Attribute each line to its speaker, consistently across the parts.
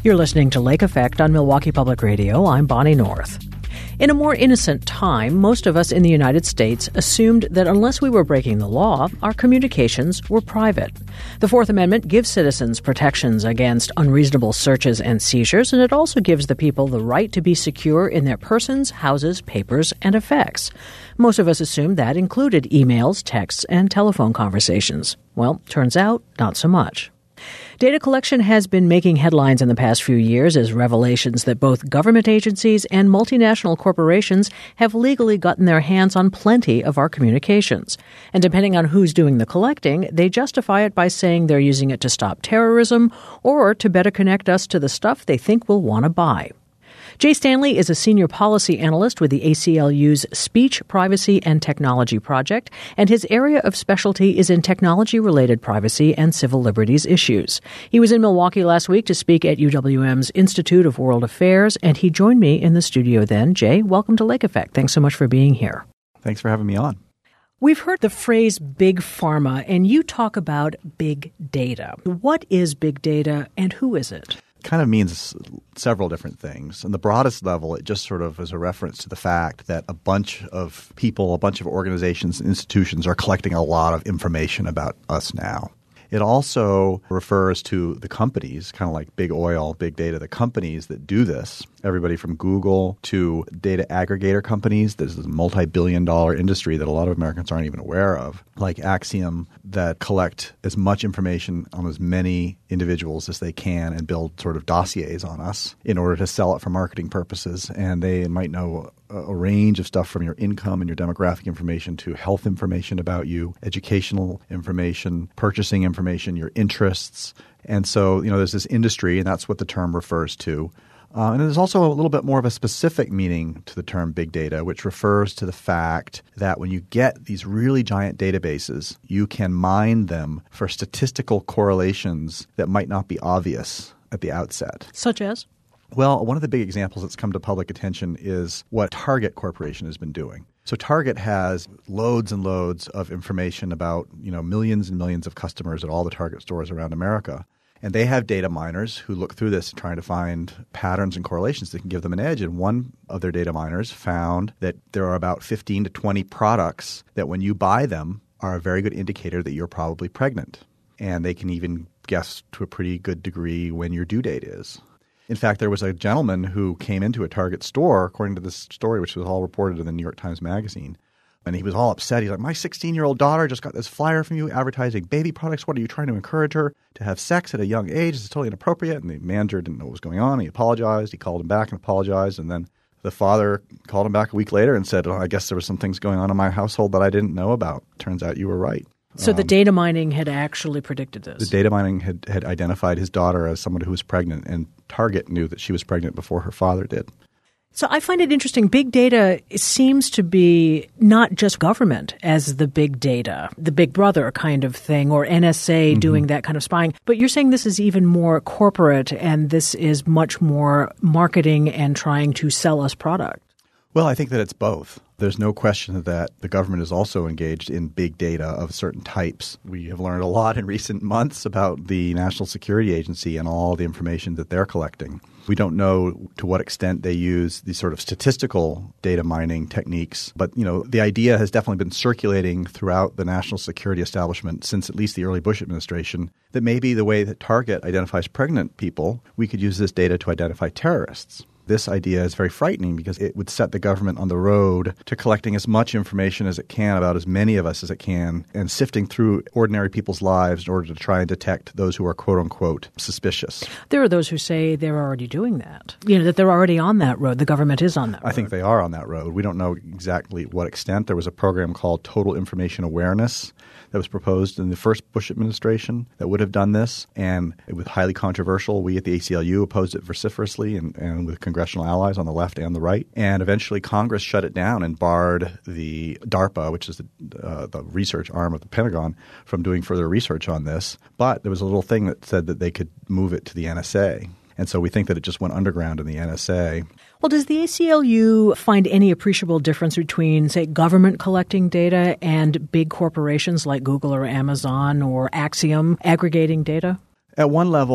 Speaker 1: You're listening to Lake Effect on Milwaukee Public Radio. I'm Bonnie North. In a more innocent time, most of us in the United States assumed that unless we were breaking the law, our communications were private. The Fourth Amendment gives citizens protections against unreasonable searches and seizures, and it also gives the people the right to be secure in their persons, houses, papers, and effects. Most of us assumed that included emails, texts, and telephone conversations. Well, turns out, not so much. Data collection has been making headlines in the past few years as revelations that both government agencies and multinational corporations have legally gotten their hands on plenty of our communications. And depending on who's doing the collecting, they justify it by saying they're using it to stop terrorism or to better connect us to the stuff they think we'll want to buy. Jay Stanley is a senior policy analyst with the ACLU's Speech, Privacy, and Technology Project, and his area of specialty is in technology-related privacy and civil liberties issues. He was in Milwaukee last week to speak at UWM's Institute of World Affairs, and he joined me in the studio then. Jay, welcome to Lake Effect. Thanks so much for being here.
Speaker 2: Thanks for having me on.
Speaker 1: We've heard the phrase big pharma, and you talk about big data. What is big data, and who is it?
Speaker 2: Kind of means several different things. On the broadest level, it just sort of is a reference to the fact that a bunch of people, a bunch of organizations and institutions are collecting a lot of information about us now. It also refers to the companies, kind of like big oil, big data, the companies that do this, everybody from Google to data aggregator companies. This is a multi-billion-dollar industry that a lot of Americans aren't even aware of, like Acxiom, that collect as much information on as many individuals as they can and build sort of dossiers on us in order to sell it for marketing purposes. And they might know a range of stuff from your income and your demographic information to health information about you, educational information, purchasing information, your interests. And so, there's this industry, and that's what the term refers to. And there's also a little bit more of a specific meaning to the term big data, which refers to the fact that when you get these really giant databases, you can mine them for statistical correlations that might not be obvious at the outset.
Speaker 1: Such as?
Speaker 2: Well, one of the big examples that's come to public attention is what Target Corporation has been doing. So Target has loads and loads of information about, millions and millions of customers at all the Target stores around America. And they have data miners who look through this trying to find patterns and correlations that can give them an edge. And one of their data miners found that there are about 15 to 20 products that when you buy them are a very good indicator that you're probably pregnant. And they can even guess to a pretty good degree when your due date is. In fact, there was a gentleman who came into a Target store, according to this story, which was all reported in the New York Times Magazine. And he was all upset. He's like, my 16-year-old daughter just got this flyer from you advertising baby products. What are you trying to encourage her to have sex at a young age? This is totally inappropriate. And the manager didn't know what was going on. He apologized. He called him back and apologized. And then the father called him back a week later and said, I guess there were some things going on in my household that I didn't know about. Turns out you were right.
Speaker 1: So the data mining had actually predicted this.
Speaker 2: The data mining had identified his daughter as someone who was pregnant, and Target knew that she was pregnant before her father did.
Speaker 1: So I find it interesting. Big data seems to be not just government as the big data, the big brother kind of thing, or NSA doing that kind of spying. But you're saying this is even more corporate, and this is much more marketing and trying to sell us product.
Speaker 2: Well, I think that it's both. There's no question that the government is also engaged in big data of certain types. We have learned a lot in recent months about the National Security Agency and all the information that they're collecting. We don't know to what extent they use these sort of statistical data mining techniques. But, the idea has definitely been circulating throughout the national security establishment since at least the early Bush administration that maybe the way that Target identifies pregnant people, we could use this data to identify terrorists. This idea is very frightening because it would set the government on the road to collecting as much information as it can about as many of us as it can and sifting through ordinary people's lives in order to try and detect those who are quote-unquote suspicious.
Speaker 1: There are those who say they're already doing that, that they're already on that road. The government is on that road.
Speaker 2: I think they are on that road. We don't know exactly what extent. There was a program called Total Information Awareness that was proposed in the first Bush administration that would have done this, and it was highly controversial. We at the ACLU opposed it vociferously and with congressional allies on the left and the right. And eventually Congress shut it down and barred the DARPA, which is the research arm of the Pentagon, from doing further research on this. But there was a little thing that said that they could move it to the NSA. And so we think that it just went underground in the NSA.
Speaker 1: Well, does the ACLU find any appreciable difference between, say, government collecting data and big corporations like Google or Amazon or Acxiom aggregating data?
Speaker 2: At one level,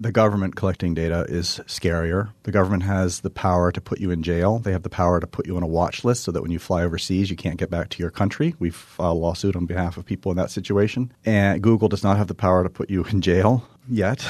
Speaker 2: the government collecting data is scarier. The government has the power to put you in jail. They have the power to put you on a watch list so that when you fly overseas, you can't get back to your country. We've filed a lawsuit on behalf of people in that situation. And Google does not have the power to put you in jail yet.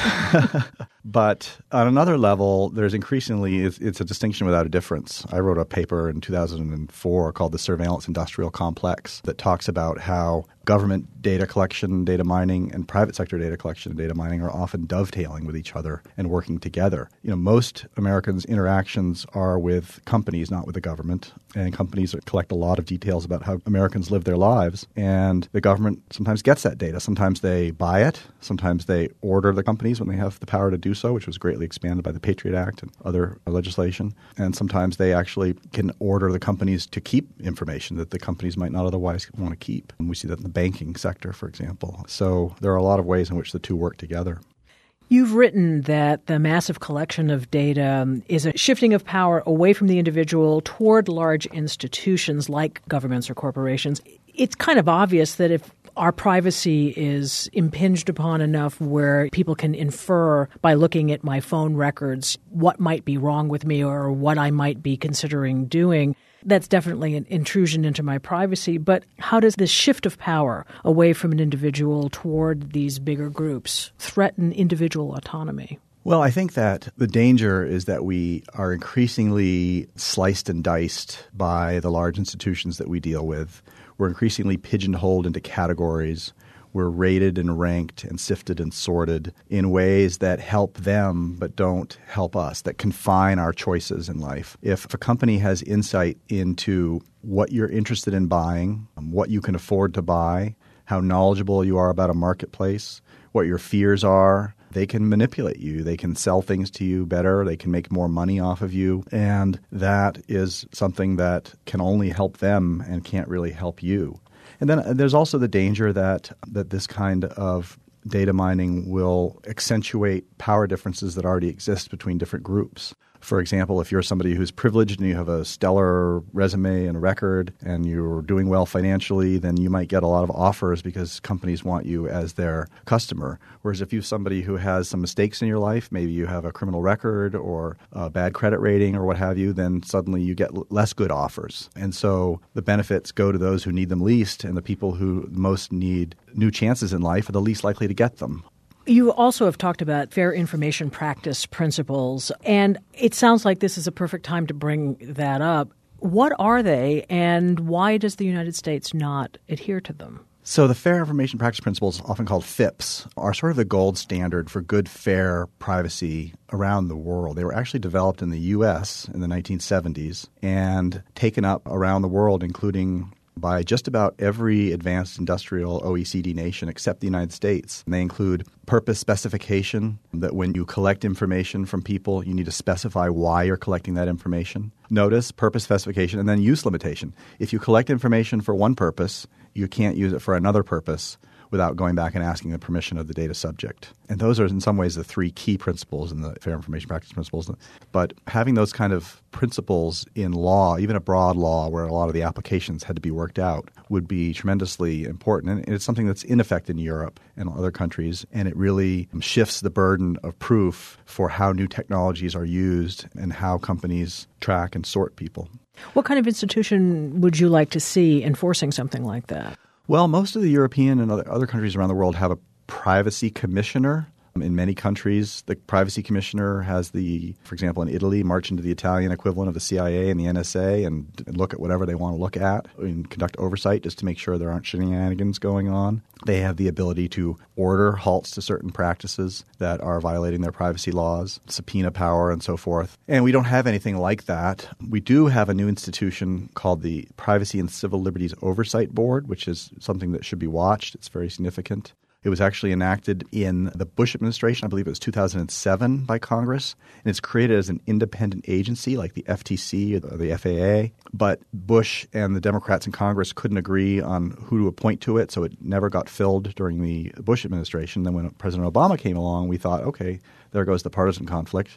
Speaker 2: But on another level, there's increasingly it's a distinction without a difference. I wrote a paper in 2004 called The Surveillance Industrial Complex that talks about how government data collection, data mining, and private sector data collection and data mining are often dovetailing with each other and working together. Most Americans' interactions are with companies, not with the government. And companies collect a lot of details about how Americans live their lives. And the government sometimes gets that data. Sometimes they buy it. Sometimes they order the companies when they have the power to do so, which was greatly expanded by the Patriot Act and other legislation. And sometimes they actually can order the companies to keep information that the companies might not otherwise want to keep. And we see that in the banking sector, for example. So there are a lot of ways in which the two work together.
Speaker 1: You've written that the massive collection of data is a shifting of power away from the individual toward large institutions like governments or corporations. It's kind of obvious that if our privacy is impinged upon enough where people can infer by looking at my phone records what might be wrong with me or what I might be considering doing, that's definitely an intrusion into my privacy. But how does this shift of power away from an individual toward these bigger groups threaten individual autonomy?
Speaker 2: Well, I think that the danger is that we are increasingly sliced and diced by the large institutions that we deal with. We're increasingly pigeonholed into categories. We're rated and ranked and sifted and sorted in ways that help them but don't help us, that confine our choices in life. If a company has insight into what you're interested in buying, what you can afford to buy, how knowledgeable you are about a marketplace, what your fears are, they can manipulate you. They can sell things to you better. They can make more money off of you. And that is something that can only help them and can't really help you. And then there's also the danger that this kind of data mining will accentuate power differences that already exist between different groups. For example, if you're somebody who's privileged and you have a stellar resume and a record and you're doing well financially, then you might get a lot of offers because companies want you as their customer. Whereas if you're somebody who has some mistakes in your life, maybe you have a criminal record or a bad credit rating or what have you, then suddenly you get less good offers. And so the benefits go to those who need them least, and the people who most need new chances in life are the least likely to get them.
Speaker 1: You also have talked about fair information practice principles, and it sounds like this is a perfect time to bring that up. What are they, and why does the United States not adhere to them?
Speaker 2: So the Fair Information Practice Principles, often called FIPS, are sort of the gold standard for good, fair privacy around the world. They were actually developed in the U.S. in the 1970s and taken up around the world, including by just about every advanced industrial OECD nation except the United States. And they include purpose specification, that when you collect information from people, you need to specify why you're collecting that information. Notice, purpose specification, and then use limitation. If you collect information for one purpose, you can't use it for another purpose without going back and asking the permission of the data subject. And those are in some ways the three key principles in the Fair Information Practice Principles. But having those kind of principles in law, even a broad law where a lot of the applications had to be worked out, would be tremendously important. And it's something that's in effect in Europe and other countries, and it really shifts the burden of proof for how new technologies are used and how companies track and sort people.
Speaker 1: What kind of institution would you like to see enforcing something like that?
Speaker 2: Well, most of the European and other countries around the world have a privacy commissioner. In many countries, the privacy commissioner has for example, in Italy, march into the Italian equivalent of the CIA and the NSA and look at whatever they want to look at and conduct oversight just to make sure there aren't shenanigans going on. They have the ability to order halts to certain practices that are violating their privacy laws, subpoena power, and so forth. And we don't have anything like that. We do have a new institution called the Privacy and Civil Liberties Oversight Board, which is something that should be watched. It's very significant. It was actually enacted in the Bush administration. I believe it was 2007 by Congress. And it's created as an independent agency like the FTC or the FAA. But Bush and the Democrats in Congress couldn't agree on who to appoint to it, so it never got filled during the Bush administration. Then when President Obama came along, we thought, okay, there goes the partisan conflict.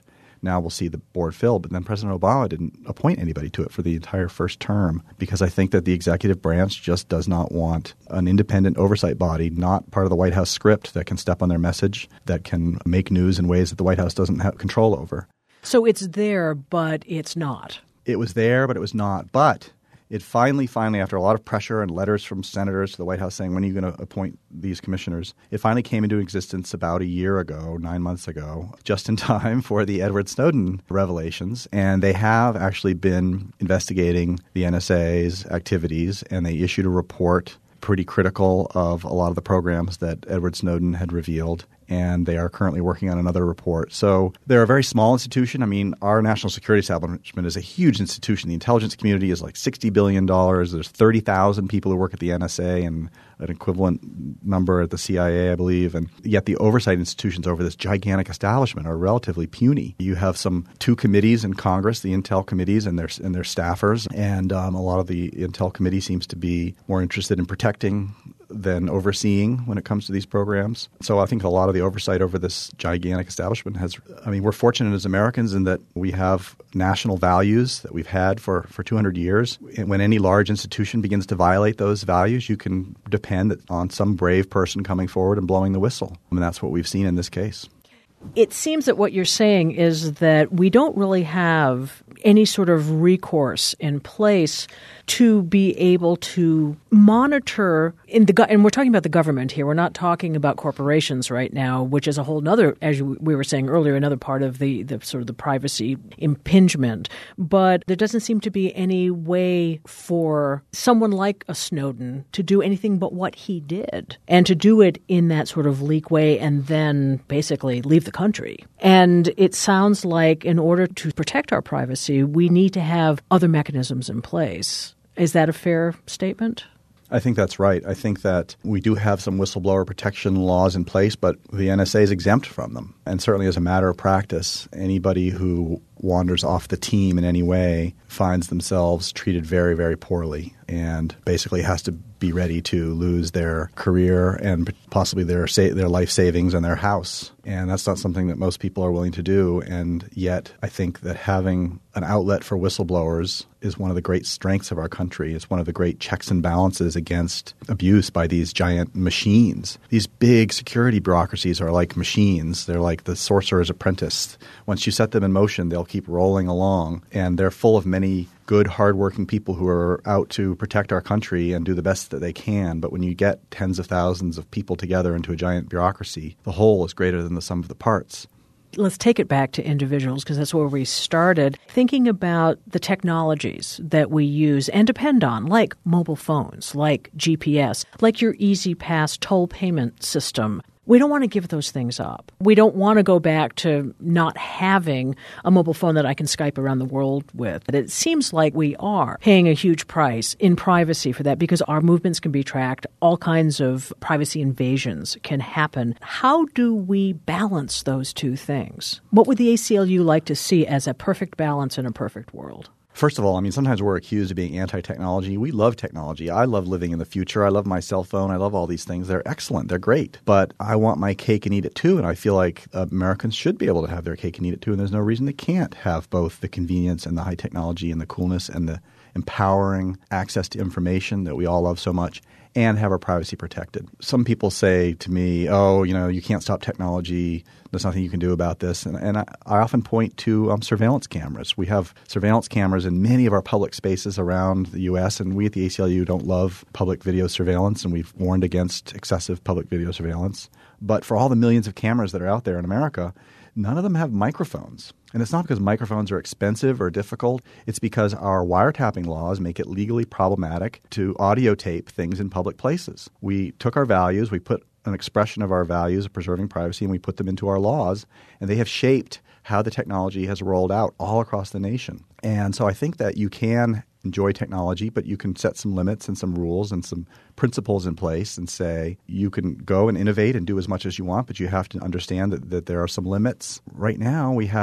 Speaker 2: now we'll see the board filled. But then President Obama didn't appoint anybody to it for the entire first term because I think that the executive branch just does not want an independent oversight body, not part of the White House script, that can step on their message, that can make news in ways that the White House doesn't have control over.
Speaker 1: So it's there, but it's not.
Speaker 2: It was there, but it was not. But it finally, after a lot of pressure and letters from senators to the White House saying, when are you going to appoint these commissioners? It finally came into existence about a year ago, 9 months ago, just in time for the Edward Snowden revelations. And they have actually been investigating the NSA's activities, and they issued a report pretty critical of a lot of the programs that Edward Snowden had revealed. And they are currently working on another report. So they're a very small institution. I mean, our national security establishment is a huge institution. The intelligence community is like $60 billion. There's 30,000 people who work at the NSA and an equivalent number at the CIA, I believe. And yet the oversight institutions over this gigantic establishment are relatively puny. You have two committees in Congress, the Intel committees and their staffers. And a lot of the Intel committee seems to be more interested in protecting than overseeing when it comes to these programs. So I think a lot of the oversight over this gigantic establishment we're fortunate as Americans in that we have national values that we've had for 200 years. When any large institution begins to violate those values, you can depend on some brave person coming forward and blowing the whistle. And that's what we've seen in this case.
Speaker 1: It seems that what you're saying is that we don't really have any sort of recourse in place to be able to monitor and we're talking about the government here. We're not talking about corporations right now, which is a whole other, as we were saying earlier, another part of the sort of the privacy impingement. But there doesn't seem to be any way for someone like a Snowden to do anything but what he did, and to do it in that sort of leak way and then basically leave the country. And it sounds like in order to protect our privacy, we need to have other mechanisms in place. Is that a fair statement?
Speaker 2: I think that's right. I think that we do have some whistleblower protection laws in place, but the NSA is exempt from them. And certainly as a matter of practice, anybody who wanders off the team in any way finds themselves treated very, very poorly and basically has to be ready to lose their career and possibly their life savings and their house. And that's not something that most people are willing to do. And yet I think that having an outlet for whistleblowers is one of the great strengths of our country. It's one of the great checks and balances against abuse by these giant machines. These big security bureaucracies are like machines. They're like the sorcerer's apprentice. Once you set them in motion, they'll keep rolling along. And they're full of many good, hardworking people who are out to protect our country and do the best that they can. But when you get tens of thousands of people together into a giant bureaucracy, the whole is greater than the sum of the parts.
Speaker 1: Let's take it back to individuals because that's where we started. Thinking about the technologies that we use and depend on, like mobile phones, like GPS, like your EasyPass toll payment system. We don't want to give those things up. We don't want to go back to not having a mobile phone that I can Skype around the world with. But it seems like we are paying a huge price in privacy for that because our movements can be tracked. All kinds of privacy invasions can happen. How do we balance those two things? What would the ACLU like to see as a perfect balance in a perfect world?
Speaker 2: First of all, sometimes we're accused of being anti-technology. We love technology. I love living in the future. I love my cell phone. I love all these things. They're excellent. They're great. But I want my cake and eat it too. And I feel like Americans should be able to have their cake and eat it too. And there's no reason they can't have both the convenience and the high technology and the coolness and the empowering access to information that we all love so much and have our privacy protected. Some people say to me, you can't stop technology. There's nothing you can do about this. And I often point to surveillance cameras. We have surveillance cameras in many of our public spaces around the U.S., and we at the ACLU don't love public video surveillance, and we've warned against excessive public video surveillance. But for all the millions of cameras that are out there in America, none of them have microphones. And it's not because microphones are expensive or difficult. It's because our wiretapping laws make it legally problematic to audio tape things in public places. We took our values, we put an expression of our values of preserving privacy, and we put them into our laws, and they have shaped how the technology has rolled out all across the nation. And so I think that you can enjoy technology, but you can set some limits and some rules and some principles in place and say you can go and innovate and do as much as you want, but you have to understand that there are some limits. Right now we have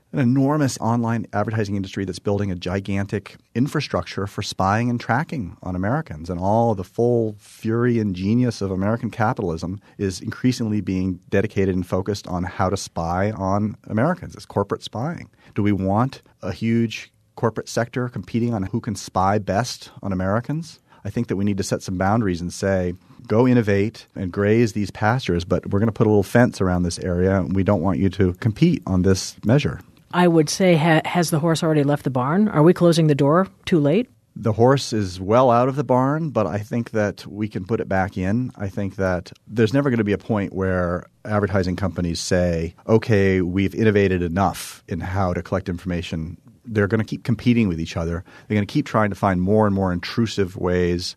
Speaker 2: an enormous online advertising industry that's building a gigantic infrastructure for spying and tracking on Americans. And all of the full fury and genius of American capitalism is increasingly being dedicated and focused on how to spy on Americans. It's corporate spying. Do we want a huge corporate sector competing on who can spy best on Americans? I think that we need to set some boundaries and say, go innovate and graze these pastures, but we're going to put a little fence around this area. We don't want you to compete on this measure.
Speaker 1: I would say, has the horse already left the barn? Are we closing the door too late?
Speaker 2: The horse is well out of the barn, but I think that we can put it back in. I think that there's never going to be a point where advertising companies say, okay, we've innovated enough in how to collect information. They're going to keep competing with each other. They're going to keep trying to find more and more intrusive ways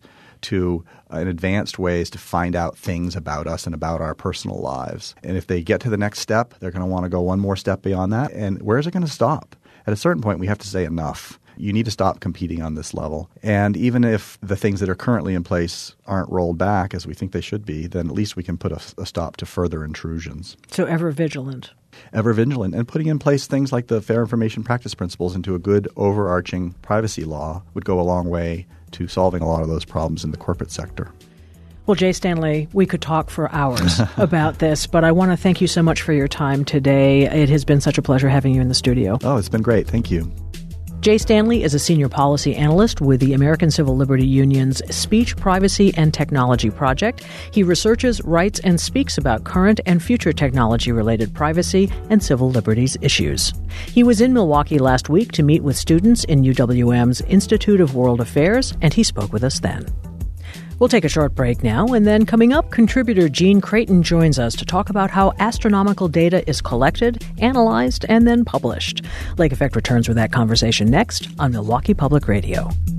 Speaker 2: and advanced ways to find out things about us and about our personal lives. And if they get to the next step, they're going to want to go one more step beyond that. And where is it going to stop? At a certain point, we have to say enough. You need to stop competing on this level. And even if the things that are currently in place aren't rolled back as we think they should be, then at least we can put a stop to further intrusions.
Speaker 1: So ever vigilant.
Speaker 2: Ever vigilant. And putting in place things like the Fair Information Practice Principles into a good overarching privacy law would go a long way to solving a lot of those problems in the corporate sector.
Speaker 1: Well, Jay Stanley, we could talk for hours about this, but I want to thank you so much for your time today. It has been such a pleasure having you in the studio.
Speaker 2: Oh, it's been great. Thank you.
Speaker 1: Jay Stanley is a senior policy analyst with the American Civil Liberty Union's Speech, Privacy, and Technology Project. He researches, writes, and speaks about current and future technology-related privacy and civil liberties issues. He was in Milwaukee last week to meet with students in UWM's Institute of World Affairs, and he spoke with us then. We'll take a short break now, and then coming up, contributor Gene Creighton joins us to talk about how astronomical data is collected, analyzed, and then published. Lake Effect returns with that conversation next on Milwaukee Public Radio.